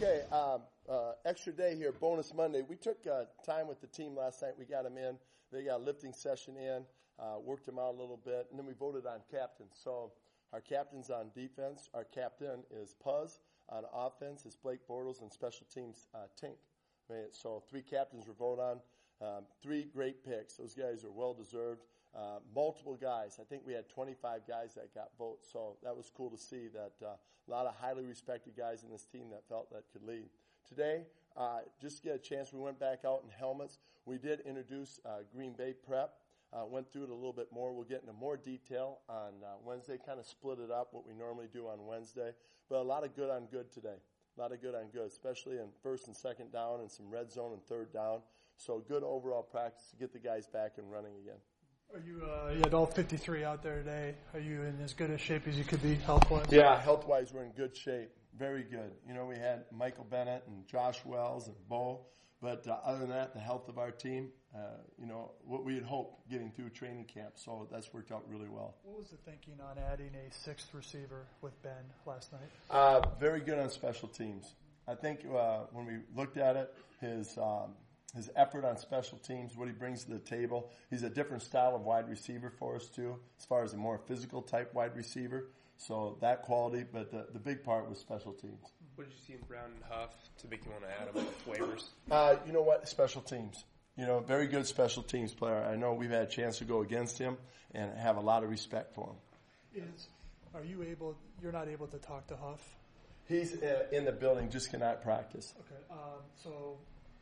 Okay, extra day here, bonus Monday. We took time with the team last night. We got them in. They got a lifting session in, worked them out a little bit, and then we voted on captains. So our captain's on defense. Our captain is Puzz. On offense is Blake Bortles, and special teams, Tink. Right? So 3 captains were voted on. 3 great picks. Those guys are well-deserved. Multiple guys. I think we had 25 guys that got votes. So that was cool to see that a lot of highly respected guys in this team that felt that could lead. Today, just to get a chance, we went back out in helmets. We did introduce Green Bay Prep. Went through it a little bit more. We'll get into more detail on Wednesday, kind of split it up, what we normally do on Wednesday. But a lot of good on good today. A lot of good on good, especially in first and second down and some red zone and third down. So good overall practice to get the guys back and running again. Are you had all 53 out there today. Are you in as good a shape as you could be health-wise? Yeah, health-wise, we're in good shape. Very good. You know, we had Michael Bennett and Josh Wells and Bo. But other than that, the health of our team, what we had hoped getting through training camp. So that's worked out really well. What was the thinking on adding a 6th receiver with Ben last night? Very good on special teams. I think when we looked at it, his effort on special teams, what he brings to the table, he's a different style of wide receiver for us too, as far as a more physical type wide receiver. So that quality, but the big part was special teams. What did you see in Brown and Huff to make you want to add them with waivers? You know what? Special teams. Very good special teams player. I know we've had a chance to go against him and have a lot of respect for him. You're not able to talk to Huff? He's in the building, just cannot practice. Okay.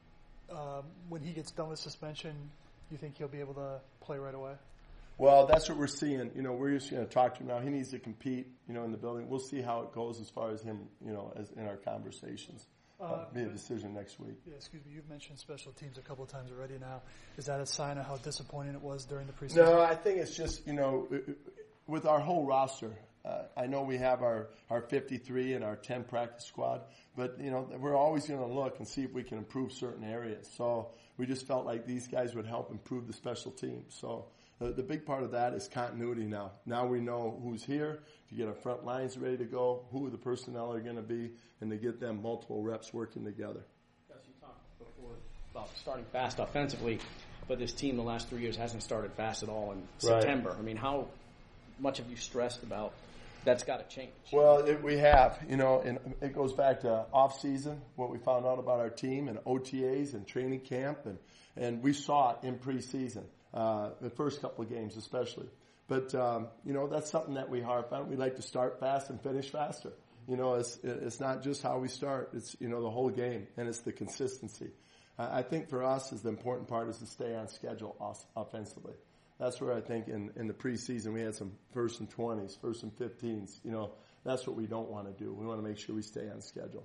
When he gets done with suspension, you think he'll be able to play right away? Well, that's what we're seeing. We're just going to talk to him now. He needs to compete, in the building. We'll see how it goes as far as him, as in our conversations. Be a decision next week. Yeah, excuse me. You've mentioned special teams a couple of times already now. Is that a sign of how disappointing it was during the preseason? No, I think it's just, with our whole roster, I know we have our 53 and our 10 practice squad, but, we're always going to look and see if we can improve certain areas. So we just felt like these guys would help improve the special teams. So the big part of that is continuity now. Now we know who's here to get our front lines ready to go, who the personnel are going to be, and to get them multiple reps working together. Gus, you talked before about starting fast offensively, but this team the last 3 years hasn't started fast at all in September. I mean, how much have you stressed about that's got to change? Well, we have. And it goes back to off-season, what we found out about our team, and OTAs and training camp, and we saw it in preseason. The first couple of games especially. But, that's something that we harp on. We like to start fast and finish faster. It's not just how we start. It's, the whole game, and it's the consistency. I think for us, the important part is to stay on schedule offensively. That's where I think in the preseason we had some 1st and 20s, 1st and 15s. That's what we don't want to do. We want to make sure we stay on schedule.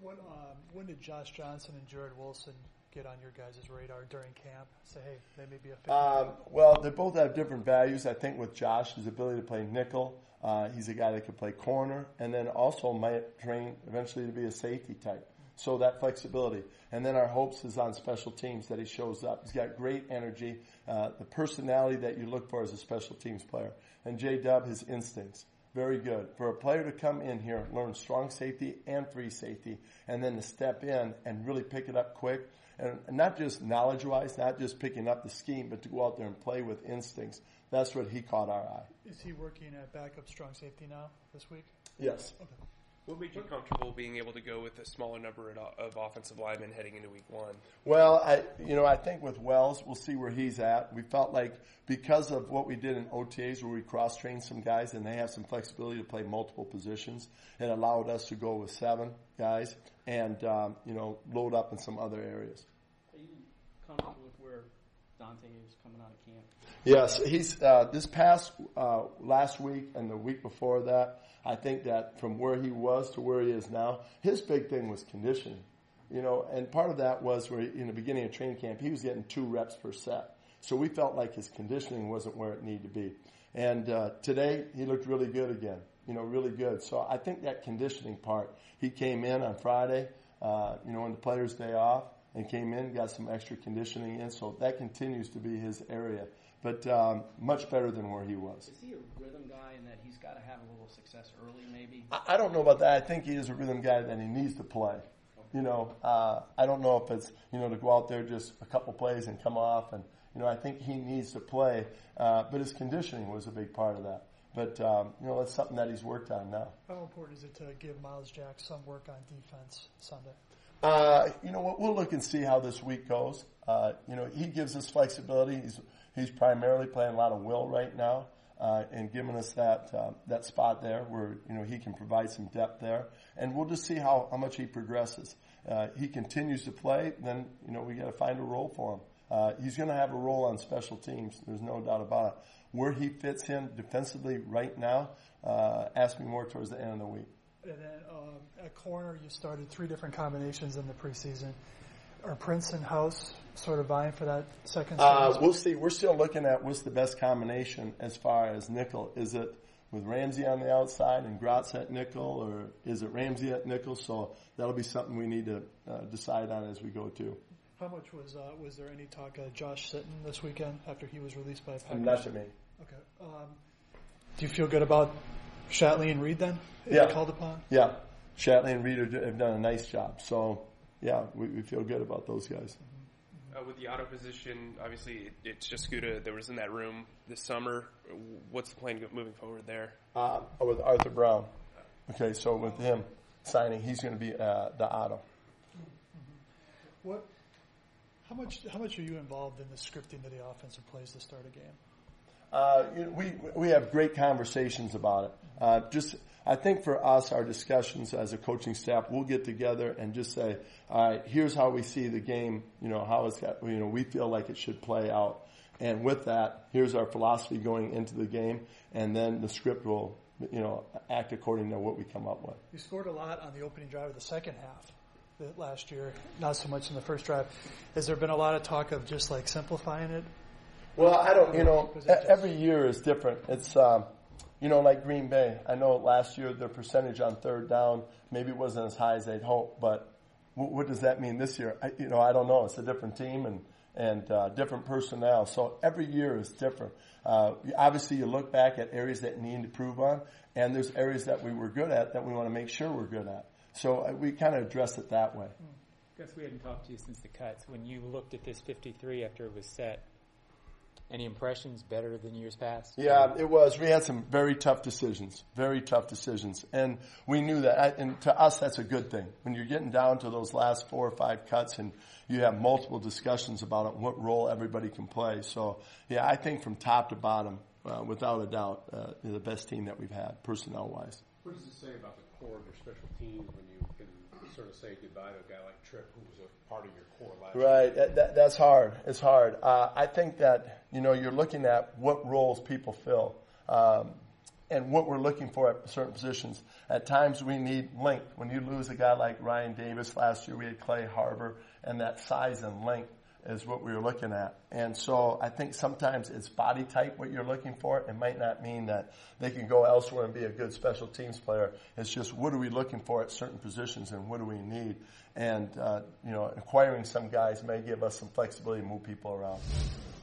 When did Josh Johnson and Jared Wilson get on your guys' radar during camp? Say, hey, they may be a fit. Well, they both have different values. I think with Josh, his ability to play nickel, he's a guy that can play corner, and then also might train eventually to be a safety type. So that flexibility. And then our hopes is on special teams that he shows up. He's got great energy, the personality that you look for as a special teams player. And J-Dub, his instincts. Very good. For a player to come in here, learn strong safety and free safety, and then to step in and really pick it up quick, and not just knowledge-wise, not just picking up the scheme, but to go out there and play with instincts. That's what he caught our eye. Is he working at backup strong safety now this week? Yes. Okay. What made you comfortable being able to go with a smaller number of offensive linemen heading into week 1? Well, I think with Wells, we'll see where he's at. We felt like because of what we did in OTAs where we cross-trained some guys and they have some flexibility to play multiple positions, it allowed us to go with 7 guys and, load up in some other areas. Are you comfortable with where Dante is coming out of camp? Yes, he's this past last week and the week before that, I think that from where he was to where he is now, his big thing was conditioning. And part of that was where in the beginning of training camp, he was getting 2 reps per set. So we felt like his conditioning wasn't where it needed to be. And today, he looked really good again, really good. So I think that conditioning part, he came in on Friday, on the players' day off, and came in, got some extra conditioning in. So that continues to be his area. But much better than where he was. Is he a rhythm guy in that he's got to have a little success early maybe? I don't know about that. I think he is a rhythm guy that he needs to play. Okay. I don't know if it's, to go out there just a couple plays and come off. And, I think he needs to play. But his conditioning was a big part of that. But, that's something that he's worked on now. How important is it to give Miles Jack some work on defense Sunday? We'll look and see how this week goes. He gives us flexibility. He's primarily playing a lot of will right now, and giving us that spot there where, he can provide some depth there. And we'll just see how much he progresses. He continues to play, then, we got to find a role for him. He's going to have a role on special teams. There's no doubt about it. Where he fits in defensively right now, ask me more towards the end of the week. And then at corner, you started 3 different combinations in the preseason. Are Prince and House sort of vying for that second spot? We'll see. We're still looking at what's the best combination as far as nickel. Is it with Ramsey on the outside and Gratz at nickel, or is it Ramsey at nickel? So that'll be something we need to decide on as we go too. How much was there any talk of Josh Sitton this weekend after he was released by Packers? Not to me. Okay. Do you feel good about Shatley and Reed then? Yeah. Called upon? Yeah. Shatley and Reed have done a nice job. So, yeah, we feel good about those guys. With the auto position, obviously it's just Skuta that was in that room this summer. What's the plan moving forward there? With Arthur Brown. Okay, so with him signing, he's going to be the auto. How much are you involved in the scripting of the offensive plays to start a game? We have great conversations about it. I think for us, our discussions as a coaching staff, we'll get together and just say, all right, here's how we see the game, how it's got, we feel like it should play out. And with that, here's our philosophy going into the game, and then the script will, act according to what we come up with. You scored a lot on the opening drive of the second half last year, not so much in the first drive. Has there been a lot of talk of just like simplifying it? Well, I don't, every year is different. It's, like Green Bay. I know last year their percentage on third down maybe wasn't as high as they'd hoped, but what does that mean this year? I don't know. It's a different team and different personnel. So every year is different. Obviously, you look back at areas that need to improve on, and there's areas that we were good at that we want to make sure we're good at. So we kind of address it that way. Gus, we hadn't talked to you since the cuts. When you looked at this 53 after it was set, any impressions better than years past? Yeah, it was. We had some very tough decisions. And we knew that. And to us, that's a good thing. When you're getting down to those last 4 or 5 cuts and you have multiple discussions about it, what role everybody can play. So, yeah, I think from top to bottom, without a doubt, the best team that we've had, personnel-wise. What does it say about the core of your special teams when you can sort of say goodbye to a guy like Tripp, who was a part of your core last year? Right, that's hard. It's hard. I think that, you're looking at what roles people fill and what we're looking for at certain positions. At times we need length. When you lose a guy like Ryan Davis last year, we had Clay Harbor, and that size and length is what we were looking at. And so I think sometimes it's body type what you're looking for. It might not mean that they can go elsewhere and be a good special teams player. It's just what are we looking for at certain positions and what do we need? And, acquiring some guys may give us some flexibility to move people around.